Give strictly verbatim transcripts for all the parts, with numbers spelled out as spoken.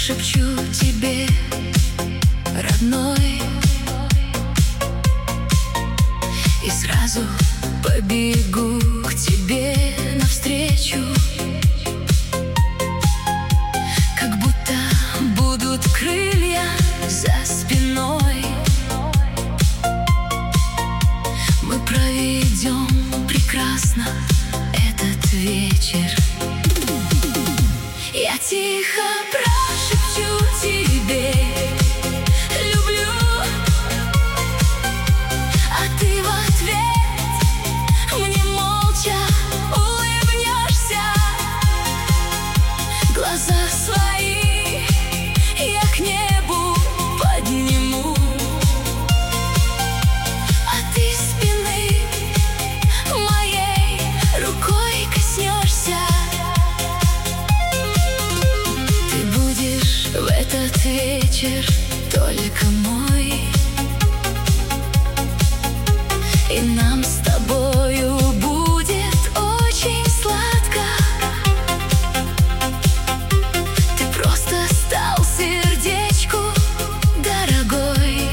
прошепчу тебе, родной, и сразу побегу к тебе навстречу, как будто будут крылья за спиной. Мы проведем прекрасно этот вечер. Я тихо прошепчу тебе: люблю, а ты в ответ мне молча улыбнешься. Глаза свои я к небу подниму, а ты спины моей рукой коснешься. В этот вечер только мой, и нам с тобою будет очень сладко. Ты просто стал сердечку дорогой.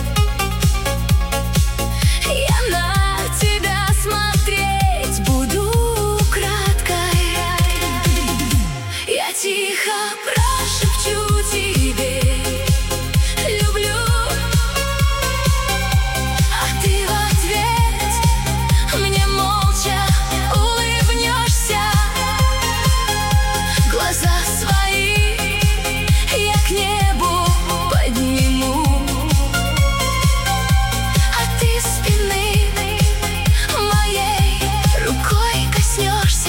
Я на тебя смотреть буду украдкой. Я тихо прошепчу тебе: люблю, а ты в ответ мне молча улыбнешься. Глаза свои я к небу подниму, а ты спины моей рукой коснешься.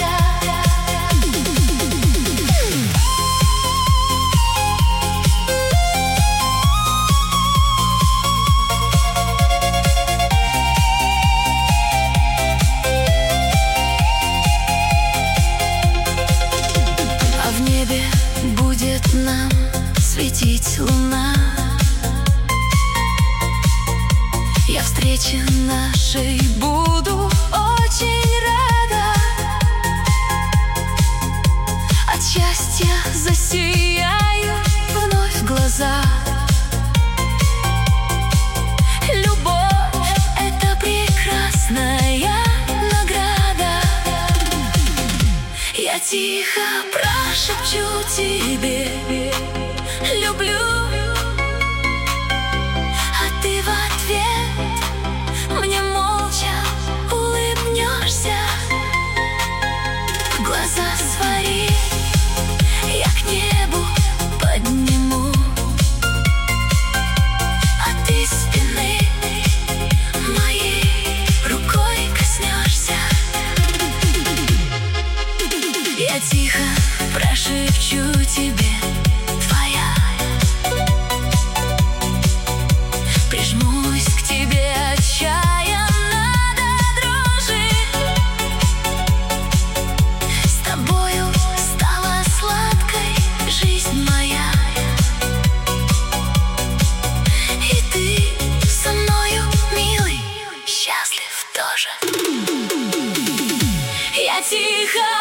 В небе будет нам светить луна. Я встрече нашей буду очень рада. От счастья засияют вновь глаза. Любовь — это прекрасная награда. Я тихо прошепчу тебе: люблю, а ты в ответ мне молча улыбнешься. Глаза свои я к небу подниму, а ты спины моей рукой коснешься. Я тихо прошепчу тебе: твоя. Прижмусь к тебе отчаянно до дрожи. С тобою стала сладкой жизнь моя, и ты со мною, милый, счастлив тоже. Я тихо